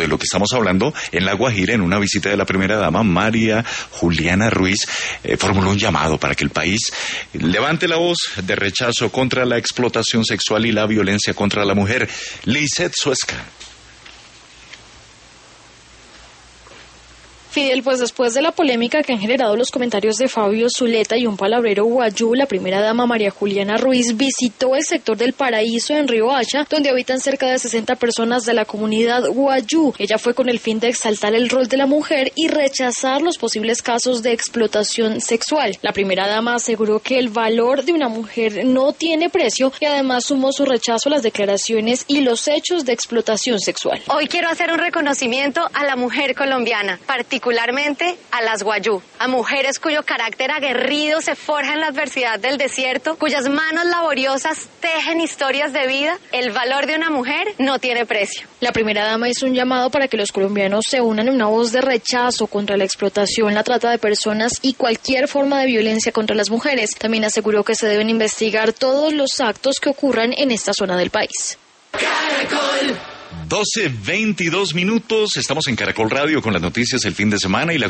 de lo que estamos hablando, en La Guajira, en una visita de la primera dama, María Juliana Ruiz, formuló un llamado para que el país levante la voz de rechazo contra la explotación sexual y la violencia contra la mujer. Lizeth Suesca. Fidel, pues después de la polémica que han generado los comentarios de Fabio Zuleta y un palabrero guayú, la primera dama María Juliana Ruiz visitó el sector del Paraíso en Riohacha, donde habitan cerca de 60 personas de la comunidad guayú. Ella fue con el fin de exaltar el rol de la mujer y rechazar los posibles casos de explotación sexual. La primera dama aseguró que el valor de una mujer no tiene precio y además sumó su rechazo a las declaraciones y los hechos de explotación sexual. Hoy quiero hacer un reconocimiento a la mujer colombiana, particularmente a las guayú, a mujeres cuyo carácter aguerrido se forja en la adversidad del desierto, cuyas manos laboriosas tejen historias de vida. El valor de una mujer no tiene precio. La primera dama hizo un llamado para que los colombianos se unan en una voz de rechazo contra la explotación, la trata de personas y cualquier forma de violencia contra las mujeres. También aseguró que se deben investigar todos los actos que ocurran en esta zona del país. Caracol. 12:22 minutos, estamos en Caracol Radio con las noticias del fin de semana y la